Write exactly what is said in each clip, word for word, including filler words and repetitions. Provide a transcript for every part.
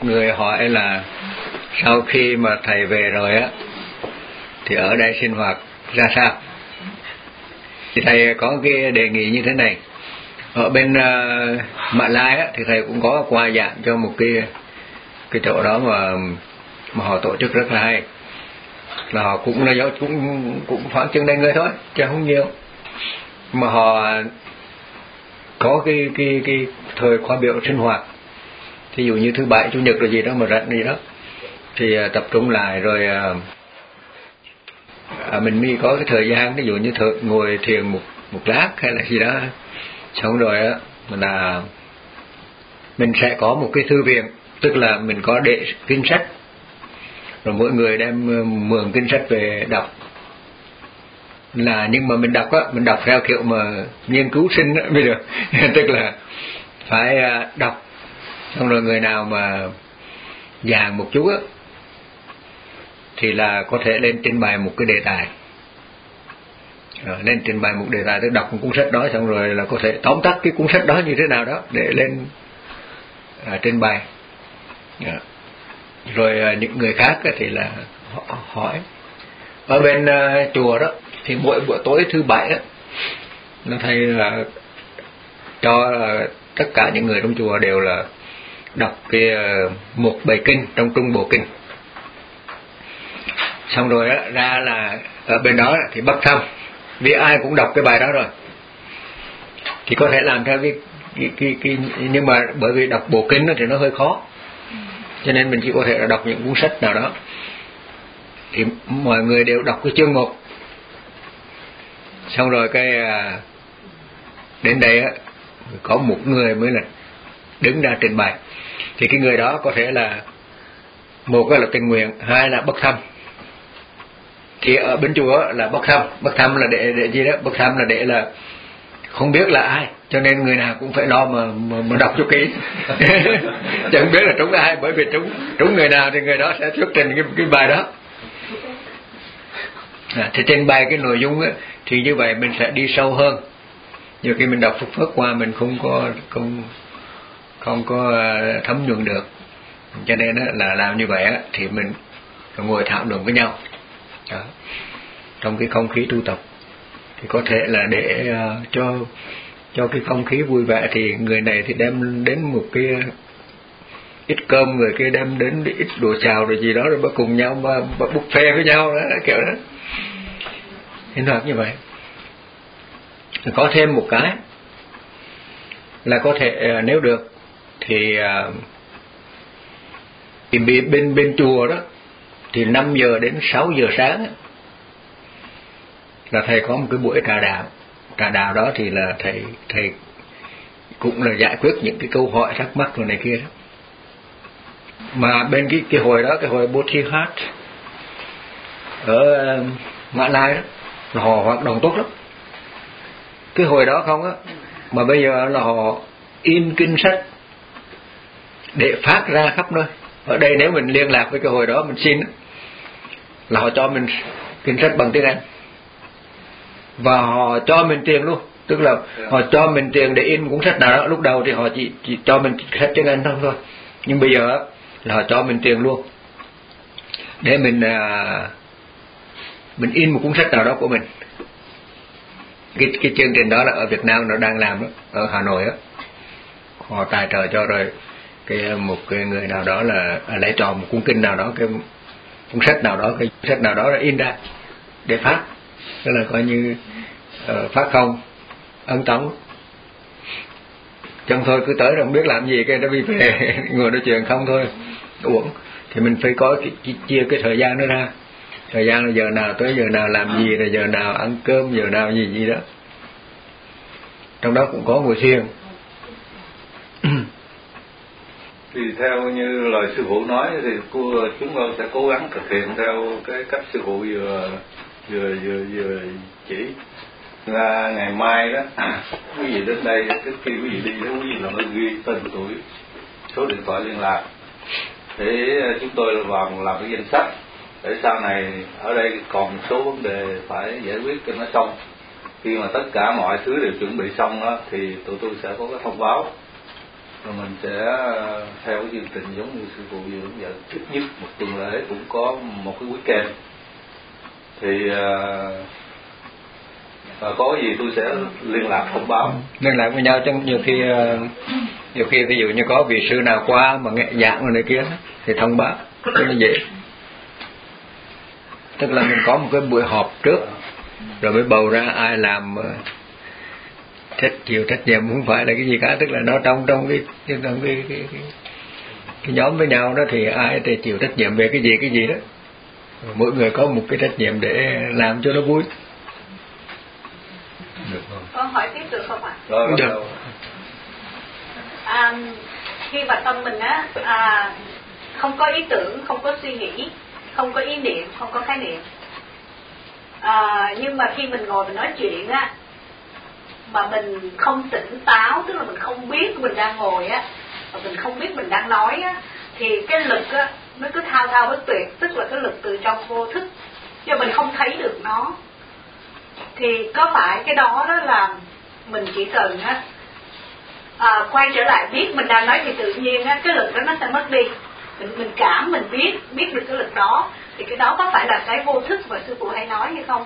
một người hỏi là sau khi mà thầy về rồi á thì ở đây sinh hoạt ra sao. Thì thầy có cái đề nghị như thế này. Ở bên uh, Mã Lai á, thì thầy cũng có qua giảng cho một cái cái chỗ đó mà mà họ tổ chức rất là hay. Là họ cũng là cũng cũng khoảng chừng đầy người thôi, chứ không nhiều. Mà họ có cái cái cái thời khóa biểu sinh hoạt. Thí dụ như thứ bảy chủ nhật rồi gì đó mà rảnh gì đó thì uh, tập trung lại rồi uh, à, mình mới có cái thời gian, ví dụ như thời, ngồi thiền một một lát hay là gì đó, xong rồi á là mình sẽ có một cái thư viện, tức là mình có để kinh sách, rồi mỗi người đem mượn kinh sách về đọc. Là nhưng mà mình đọc á, mình đọc theo kiểu mà nghiên cứu sinh á bây giờ tức là phải đọc, xong rồi người nào mà giảng một chút á thì là có thể lên trình bày một cái đề tài. Rồi, lên trình bày một đề tài, tức đọc một cuốn sách đó xong rồi là có thể tóm tắt cái cuốn sách đó như thế nào đó để lên à, trình bày. À, rồi à, những người khác thì là hỏi. Ở bên à, chùa đó thì mỗi buổi tối thứ bảy đó nó thầy là cho à, tất cả những người trong chùa đều là đọc cái à, một bài kinh trong Trung Bộ Kinh. Xong rồi đó, ra là ở bên đó thì bắt thăm, vì ai cũng đọc cái bài đó rồi thì có thể làm theo cái, cái, cái, cái nhưng mà bởi vì đọc bộ kinh thì nó hơi khó, cho nên mình chỉ có thể là đọc những cuốn sách nào đó. Thì mọi người đều đọc cái chương một, xong rồi cái đến đây á có một người mới là đứng ra trình bày. Thì cái người đó có thể là một là tình nguyện, hai là bất thăm. Thì ở bên chùa là bất thăm, bất thăm là để để gì đó, bất thăm là để là không biết là ai, cho nên người nào cũng phải lo mà mà, mà đọc cho kỹ chẳng biết là trúng ai, bởi vì trúng trúng người nào thì người đó sẽ thuyết trình cái cái bài đó. À, thì trình bày cái nội dung á, thì như vậy mình sẽ đi sâu hơn. Nhiều khi mình đọc phút phớt qua mình không có không không có thấm nhuần được, cho nên á, là làm như vậy á, thì mình ngồi thảo luận với nhau. Đó. Trong cái không khí tu tập thì có thể là để uh, cho cho cái không khí vui vẻ thì người này thì đem đến một cái ít cơm, người kia đem đến ít đồ xào rồi gì đó, rồi bắt cùng nhau mà, mà buffet với nhau đó, kiểu đó sinh hoạt như vậy. Có thêm một cái là có thể uh, nếu được thì uh, thì bên bên chùa đó thì năm giờ đến sáu giờ sáng là thầy có một cái buổi trà đạo. Trà đạo đó thì là thầy thầy cũng là giải quyết những cái câu hỏi thắc mắc rồi này kia đó. Mà bên cái cái hồi đó, cái hồi Bodhisattva ở uh, Mã Lai đó là họ hoạt động tốt lắm. Cái hồi đó không á, mà bây giờ là họ in kinh sách để phát ra khắp nơi. Ở đây nếu mình liên lạc với cái hồi đó mình xin đó, là họ cho mình kinh sách bằng tiếng Anh và họ cho mình tiền luôn, tức là họ cho mình tiền để in cuốn sách nào đó. Lúc đầu thì họ chỉ, chỉ cho mình sách tiếng Anh không thôi, nhưng bây giờ là họ cho mình tiền luôn để mình à, mình in một cuốn sách nào đó của mình. Cái cái chương trình đó là ở Việt Nam nó đang làm đó, ở Hà Nội á, họ tài trợ cho rồi cái một cái người nào đó là à, lấy chọn một cuốn kinh nào đó, cái cuốn sách nào đó, cái sách nào đó là in ra để phát, tức là coi như uh, phát không ấn tống. Chẳng thôi cứ tới rồi không biết làm gì, cái nó bị về ngồi nói chuyện không thôi, uổng. Thì mình phải có cái, cái, chia cái thời gian đó ra, thời gian là giờ nào tới giờ nào làm gì, rồi giờ nào ăn cơm, giờ nào gì gì đó. Trong đó cũng có ngồi thiền. Thì theo như lời sư phụ nói thì cô, chúng tôi sẽ cố gắng thực hiện theo cái cách sư phụ vừa vừa vừa vừa chỉ. Là ngày mai đó quý vị đến đây, trước khi quý vị đi đó, quý vị là phải ghi tên tuổi, số điện thoại liên lạc để chúng tôi làm làm cái danh sách, để sau này ở đây còn một số vấn đề phải giải quyết cho nó xong. Khi mà tất cả mọi thứ đều chuẩn bị xong đó thì tụi tôi sẽ có cái thông báo rồi mình sẽ theo cái chương trình giống như sư phụ vừa hướng dẫn, ít nhất một tuần lễ cũng có một cái weekend. Thì à, có gì tôi sẽ liên lạc thông báo. Liên lạc với nhau, chứ nhiều khi nhiều khi ví dụ như có vị sư nào qua mà nghe giảng này kia thì thông báo cho nó dễ. Tức là mình có một cái buổi họp trước rồi mới bầu ra ai làm trách chịu trách nhiệm, không phải là cái gì cả. Tức là nó trong trong cái trong cái cái, cái, cái nhóm với nhau đó thì ai thì chịu trách nhiệm về cái gì cái gì đó, mỗi người có một cái trách nhiệm để làm cho nó vui. Được không? Con hỏi tiếp được không ạ? Rồi, được. À, khi mà tâm mình á à, không có ý tưởng, không có suy nghĩ, không có ý niệm, không có khái niệm, à, nhưng mà khi mình ngồi mình nói chuyện á mà mình không tỉnh táo, tức là mình không biết mình đang ngồi á, và mình không biết mình đang nói á, thì cái lực á nó cứ thao thao bất tuyệt, tức là cái lực từ trong vô thức, nhưng mình không thấy được nó. Thì có phải cái đó đó là mình chỉ cần á à, quay trở lại biết mình đang nói thì tự nhiên á cái lực đó nó sẽ mất đi. Mình mình cảm mình biết biết được cái lực đó, thì cái đó có phải là cái vô thức mà sư phụ hay nói hay không?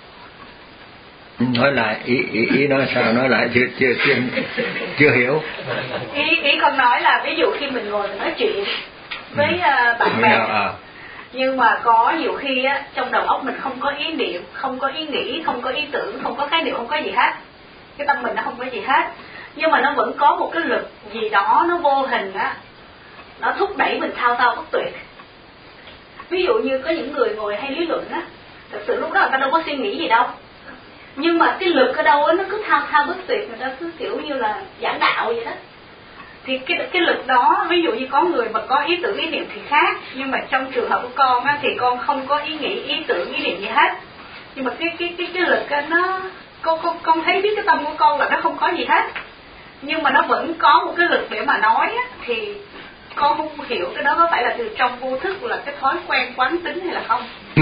Nói lại ý ý ý nói sao, nói lại chưa chưa chưa chưa hiểu. Ý ý con nói là ví dụ khi mình ngồi mình nói chuyện với uh, bạn bè, à. nhưng mà có nhiều khi á trong đầu óc mình không có ý niệm, không có ý nghĩ, không có ý tưởng, không có khái niệm, không có gì hết. Cái tâm mình nó không có gì hết, nhưng mà nó vẫn có một cái lực gì đó nó vô hình á, nó thúc đẩy mình thao thao bất tuyệt. Ví dụ như có những người ngồi hay lý luận á, thật sự lúc đó người ta đâu có suy nghĩ gì đâu, nhưng mà cái lực ở đâu á nó cứ thao thao bất tuyệt, người ta cứ kiểu như là giảng đạo vậy đó. Thì cái cái lực đó, ví dụ như có người mà có ý tưởng ý niệm thì khác, nhưng mà trong trường hợp của con á thì con không có ý nghĩ, ý tưởng, ý niệm gì hết. Nhưng mà cái cái cái cái lực á nó con con con thấy biết cái tâm của con là nó không có gì hết, nhưng mà nó vẫn có một cái lực để mà nói á, thì con không hiểu cái đó có phải là từ trong vô thức, là cái thói quen quán tính hay là không?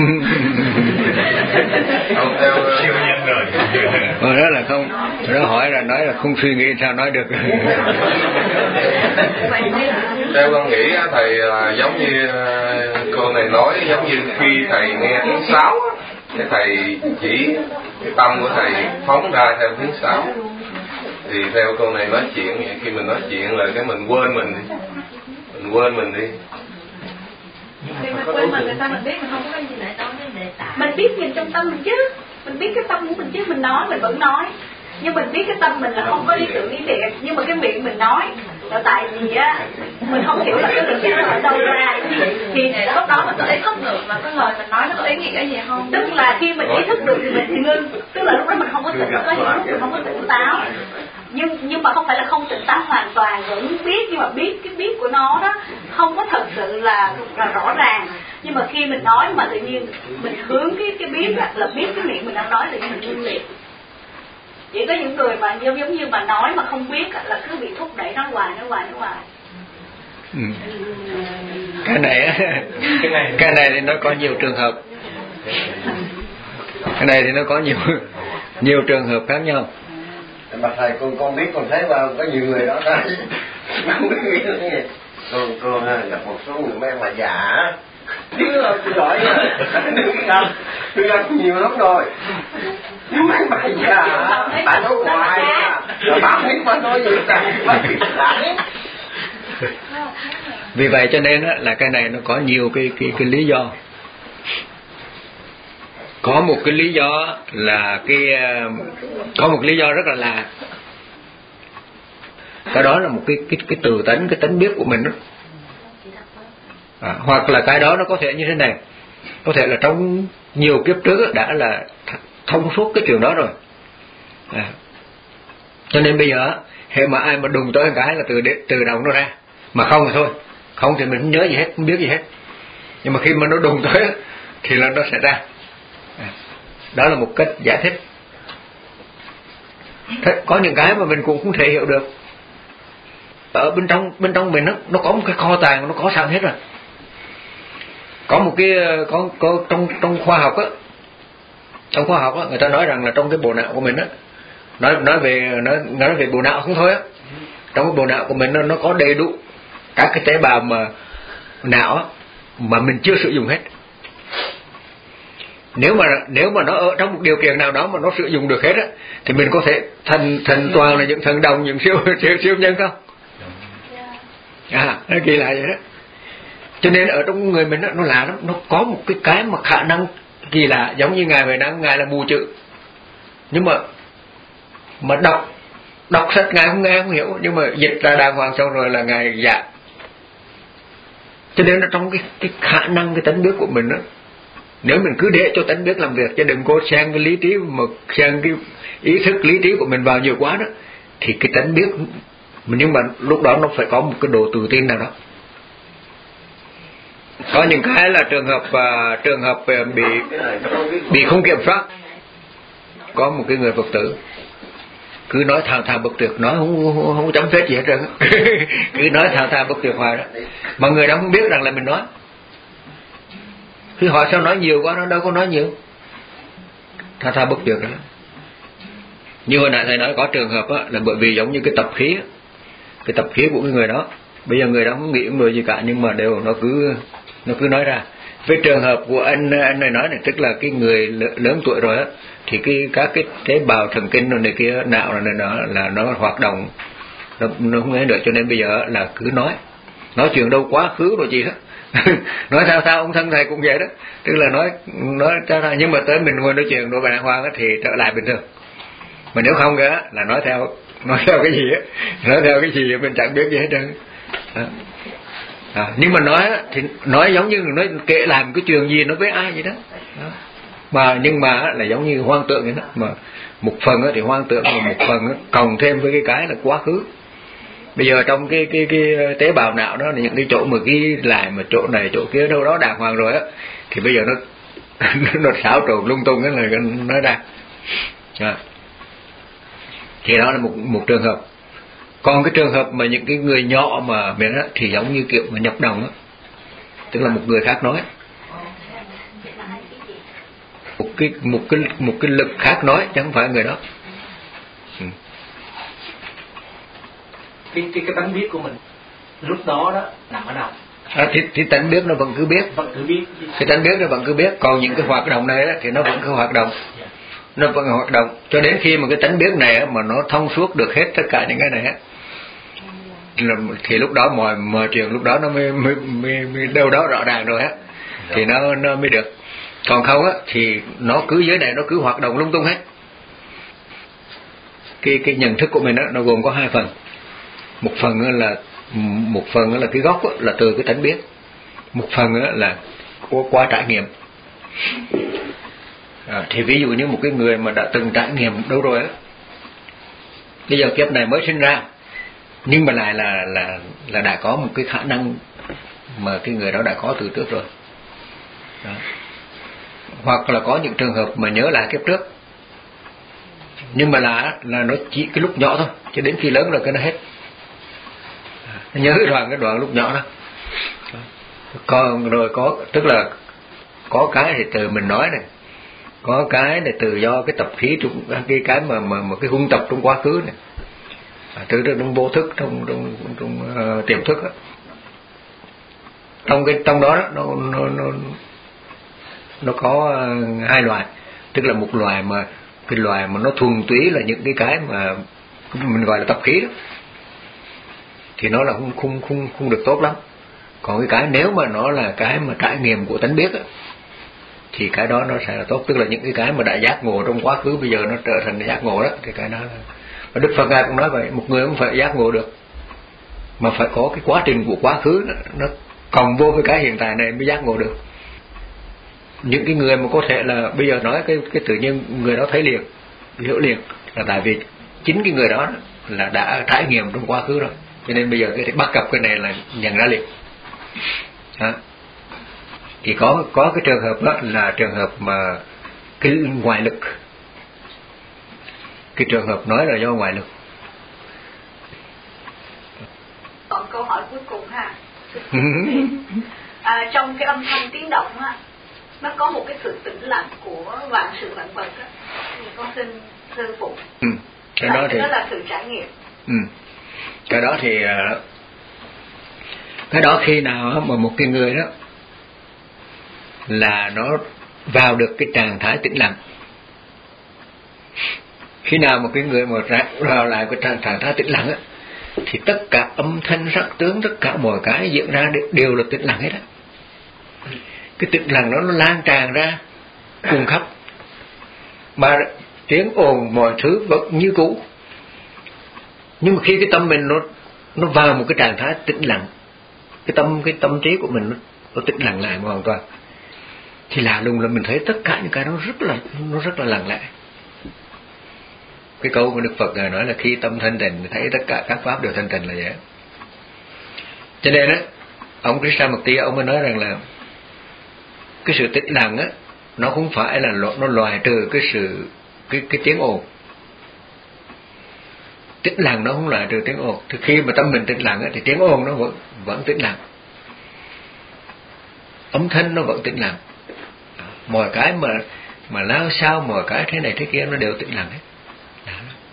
Không, theo siêu nhân rồi. Ờ, đó là không, nó hỏi là nói là không suy nghĩ sao nói được. Theo con nghĩ thầy giống như cô này nói, giống như khi thầy nghe tiếng sáo, cái thầy chỉ cái tâm của thầy phóng ra theo tiếng sáo. Thì theo cô này nói chuyện vậy, khi mình nói chuyện là cái mình quên mình đi, mình quên mình đi. Thì mình quên mình, người ta mình biết mình không có cái gì lại nói đến đề tài. Mình biết mình trong tâm mình chứ, mình biết cái tâm của mình chứ, mình nói mình vẫn nói. Nhưng mình biết cái tâm mình là không có ý tưởng ý niệm, nhưng mà cái miệng mình nói là tại vì á mình không hiểu là cái lực đó ở đâu ra, thì lúc đó mình có ý thức được là cái lời mình nói nó có ý nghĩa gì không? Tức là khi mình ý thức được thì mình ngưng, tức là lúc đó mình không có tỉnh, có những lúc mình không có tỉnh táo, nhưng nhưng mà không phải là không tỉnh táo hoàn toàn, vẫn biết, nhưng mà biết cái biết của nó đó không có thật sự là, là rõ ràng. Nhưng mà khi mình nói mà tự nhiên mình hướng cái cái biết là, là biết cái miệng mình đang nói, tự nhiên mình ngưng liền. Chỉ có những người mà giống giống như mà nói mà không biết là cứ bị thúc đẩy nói hoài nói hoài nói hoài. Ừ. Cái này cái này thì nó có nhiều trường hợp. Cái này thì nó có nhiều nhiều trường hợp khác nhau. Mà thầy con con biết con thấy vào có nhiều người đó đó không biết nghĩ là cái gì. Con con gặp một số người mấy mà già chứ tôi giỏi gặp tôi gặp nhiều lắm rồi. Mấy bà già bà nói hoài à, rồi bà biết bà nói gì cả bà biết lại. Vì vậy cho nên là cái này nó có nhiều cái cái cái lý do. Có một cái lý do là cái có một cái lý do rất là lạ. Cái đó là một cái cái cái từ tánh, cái tính biết của mình đó. À, hoặc là cái đó nó có thể như thế này, có thể là trong nhiều kiếp trước đã là thông suốt cái chuyện đó rồi. À, cho nên bây giờ hệ mà ai mà đùng tới cái là từ từ đầu nó ra, mà không thì thôi, không thì mình không nhớ gì hết, không biết gì hết. Nhưng mà khi mà nó đùng tới thì là nó sẽ ra. À, đó là một cách giải thích. Thế, có những cái mà mình cũng không thể hiểu được. Ở bên trong bên trong mình nó nó có một cái kho tàng, nó có sẵn hết rồi. Có một cái có có trong trong khoa học á, trong khoa học á, người ta nói rằng là trong cái bộ não của mình á, nói nói về nói nói về bộ não không thôi á, trong cái bộ não của mình nó, nó có đầy đủ các cái tế bào mà não mà mình chưa sử dụng hết. Nếu mà nếu mà nó ở trong một điều kiện nào đó mà nó sử dụng được hết á, thì mình có thể thành thành toàn là những thần đồng, những siêu siêu siêu nhân không? À, nó kỳ lạ vậy đó. Cho nên ở trong người mình đó, nó lạ lắm, nó có một cái cái mà khả năng kỳ lạ, giống như ngài về năng ngài là mù chữ, nhưng mà mà đọc đọc sách ngài không nghe không hiểu, nhưng mà dịch ra đàng hoàng xong rồi là ngài dạ. Cho nên là trong cái cái khả năng cái tánh biết của mình đó, nếu mình cứ để cho tánh biết làm việc, chứ đừng có sang cái lý trí mà sang cái ý thức lý trí của mình vào nhiều quá đó, thì cái tánh biết, nhưng mà lúc đó nó phải có một cái độ tự tin nào đó. Có những cái là trường hợp uh, trường hợp uh, bị bị không kiểm soát. Có một cái người Phật tử cứ nói thao thao bất tuyệt, nói không không, không chấm phết gì hết trơn cứ nói thao thao bất tuyệt hoài đó, mà người đó không biết rằng là mình nói. Khi hỏi sao nói nhiều quá, nó đâu có nói nhiều, thao thao bất tuyệt đó. Như hồi nãy thầy nói có trường hợp á, là bởi vì giống như cái tập khí, cái tập khí của cái người đó, bây giờ người đó không nghĩ người gì cả, nhưng mà đều nó cứ nó cứ nói ra. Với trường hợp của anh anh này nói này, tức là cái người lớn tuổi rồi á, thì cái các cái tế bào thần kinh rồi này kia, não này nó là nó hoạt động, nó, nó không nghe được, cho nên bây giờ là cứ nói nói chuyện đâu quá khứ rồi gì đó nói sao sao ông thân thầy cũng vậy đó, tức là nói nói ra ra, nhưng mà tới mình ngồi nói chuyện đồ bàn hoàng á thì trở lại bình thường. Mà nếu không nữa là nói theo nói theo cái gì á, nói theo cái gì mình chẳng biết gì hết trơn. À, nhưng mà nói thì nói giống như nói kể làm cái chuyện gì nó với ai vậy đó, đó. Mà nhưng mà là giống như hoang tượng vậy đó, mà một phần thì hoang tượng, mà một phần cộng thêm với cái cái là quá khứ. Bây giờ trong cái cái cái tế bào não đó là những cái chỗ mà ghi lại, mà chỗ này chỗ kia đâu đó đàng hoàng rồi á, thì bây giờ nó nó xáo trộn lung tung cái là nói ra. À. Thì đó là một một trường hợp. Còn cái trường hợp mà những cái người nhỏ mà mình á, thì giống như kiểu mà nhập đồng á, tức là một người khác nói, một cái một cái một cái lực khác nói, chứ không phải người đó. Ừ. Cái cái cái tánh biết của mình lúc đó đó nằm ở đâu? À, thì, thì tánh biết nó vẫn cứ biết, vẫn cứ biết. Cái tánh biết nó vẫn cứ biết, còn những cái hoạt động này đó, thì nó vẫn cứ hoạt động, nó vẫn hoạt động cho đến khi mà cái tánh biết này mà nó thông suốt được hết tất cả những cái này á, thì lúc đó mọi mọi chuyện lúc đó nó mới mới, mới, mới đâu đó rõ ràng rồi á, thì nó nó mới được. Còn không á thì nó cứ dưới này nó cứ hoạt động lung tung hết. Cái cái nhận thức của mình á, nó gồm có hai phần. Một phần là một phần là cái gốc á, là từ cái tánh biết, một phần là qua, qua trải nghiệm. À, thì ví dụ như một cái người mà đã từng trải nghiệm đâu rồi á, bây giờ kiếp này mới sinh ra, nhưng mà lại là là là đã có một cái khả năng mà cái người đó đã có từ trước rồi. Đó. Hoặc là có những trường hợp mà nhớ lại kiếp trước, nhưng mà là là nó chỉ cái lúc nhỏ thôi, cho đến khi lớn rồi cái nó hết. À, nhớ cái đoạn cái đoạn lúc nhỏ đó. Còn rồi có, tức là có cái thì từ mình nói này, có cái này từ do cái tập khí trong cái cái mà mà, mà cái hung tập trong quá khứ này, à, từ trong vô thức, trong trong trong uh, tiềm thức đó. Trong cái trong đó, đó nó nó nó nó có uh, hai loại, tức là một loài mà cái loài mà nó thuần túy là những cái cái mà mình gọi là tập khí đó, thì nó là không không không không được tốt lắm. Còn cái cái nếu mà nó là cái mà trải nghiệm của tánh biết đó, thì cái đó nó sẽ là tốt, tức là những cái cái mà đã giác ngộ trong quá khứ bây giờ nó trở thành giác ngộ đó, thì cái đó là... Và Đức Phật ngài cũng nói vậy, một người không phải giác ngộ được, mà phải có cái quá trình của quá khứ nó, nó cộng vô với cái hiện tại này mới giác ngộ được. Những cái người mà có thể là bây giờ nói cái cái tự nhiên người đó thấy liền, hiểu liền, là tại vì chính cái người đó là đã trải nghiệm trong quá khứ rồi, cho nên bây giờ cái bắt gặp cái này là nhận ra liền. Đó. Thì có có cái trường hợp đó là trường hợp mà cái ngoại lực, cái trường hợp nói là do ngoại lực. Còn câu hỏi cuối cùng ha. À, trong cái âm thanh tiếng động á, nó có một cái sự tĩnh lặng của vạn sự vạn vật á, thì con xin sư phụ. Ừ. Cái đó thì đó là sự trải nghiệm. Ừ. Cái đó thì cái đó khi nào mà một cái người đó là nó vào được cái trạng thái tĩnh lặng, khi nào một cái người mà vào lại cái trạng, trạng thái tĩnh lặng á, thì tất cả âm thanh sắc tướng, tất cả mọi cái diễn ra đều là tĩnh lặng hết á. Cái tĩnh lặng đó nó lan tràn ra cùng khắp, mà tiếng ồn mọi thứ vẫn như cũ. Nhưng mà khi cái tâm mình nó nó vào một cái trạng thái tĩnh lặng, cái tâm cái tâm trí của mình nó, nó tĩnh lặng lại hoàn toàn, thì lạ lùng là mình thấy tất cả những cái nó rất là nó rất là lặng lẽ. Cái câu của Đức Phật Ngài nói là khi tâm thanh tịnh thấy tất cả các pháp đều thanh tịnh là vậy. Cho nên á, ông Krishnamurti ông mới nói rằng là cái sự tĩnh lặng á, nó không phải là nó loại trừ cái sự cái cái tiếng ồn. Tĩnh lặng nó không loại trừ tiếng ồn. Thì khi mà tâm mình tĩnh lặng á, thì tiếng ồn nó vẫn vẫn tĩnh lặng, âm thanh nó vẫn tĩnh lặng, mọi cái mà mà lao sao, mọi cái thế này thế kia nó đều tĩnh lặng hết. Đó.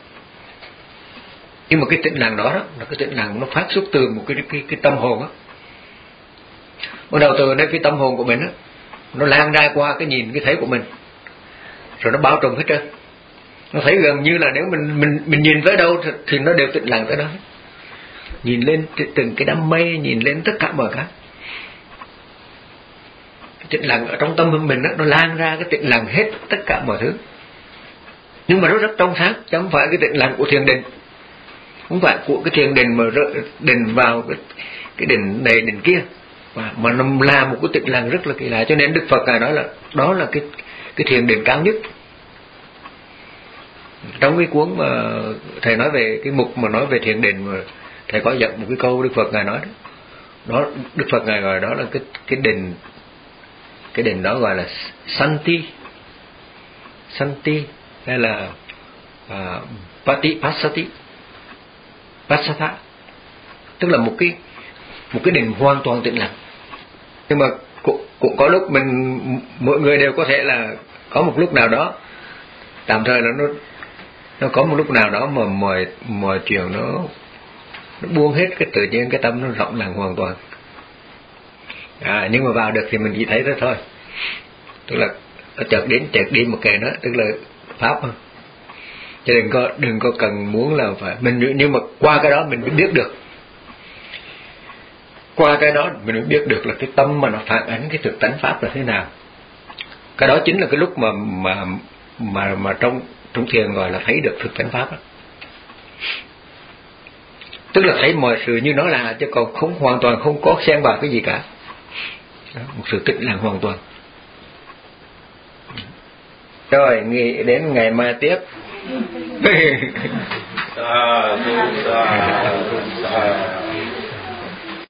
Nhưng mà cái tĩnh lặng đó, đó là cái tĩnh lặng nó phát xuất từ một cái cái cái tâm hồn á. Bắt đầu từ đây cái tâm hồn của mình á, nó lan ra qua cái nhìn cái thấy của mình, rồi nó bao trùm hết trơn. Nó thấy gần như là nếu mình mình mình nhìn tới đâu thì, thì nó đều tĩnh lặng tới đó. Nhìn lên từng cái đám mây, nhìn lên tất cả mọi cái. Cái tĩnh lặng ở trong tâm mình đó, nó lan ra cái tĩnh lặng hết tất cả mọi thứ. Nhưng mà nó rất trong sáng, chứ không phải cái tĩnh lặng của thiền định, không phải của cái thiền định mà định vào cái cái định này định kia, mà mà nó là một cái tĩnh lặng rất là kỳ lạ. Cho nên Đức Phật Ngài nói là đó là cái cái thiền định cao nhất. Trong cái cuốn mà thầy nói về cái mục mà nói về thiền định, mà thầy có dẫn một cái câu Đức Phật Ngài nói đó, đó Đức Phật Ngài gọi đó là cái cái định, cái định đó gọi là Santi, Santi hay là uh, Patipassati, Passatha, tức là một cái một cái định hoàn toàn tĩnh lặng. Nhưng mà cũng, cũng có lúc mình mỗi người đều có thể là có một lúc nào đó tạm thời là nó nó có một lúc nào đó mà mọi mọi chuyện nó nó buông hết, cái tự nhiên cái tâm nó rộng lặng hoàn toàn. À, nhưng mà vào được thì mình chỉ thấy đó thôi, tức là nó chợt đến chợt đi một cái đó, tức là pháp thôi. Chứ đừng có đừng có cần muốn là phải mình, nhưng mà qua cái đó mình mới biết được, qua cái đó mình mới biết được là cái tâm mà nó phản ánh cái thực tánh pháp là thế nào. Cái đó chính là cái lúc mà mà mà mà trong trong thiền gọi là thấy được thực tánh pháp đó. Tức là thấy mọi sự như nó là, chứ còn không hoàn toàn không có xen vào cái gì cả. Đó, một sự tĩnh lặng hoàn toàn. Rồi nghĩ đến ngày mai tiếp. à, à, à, à.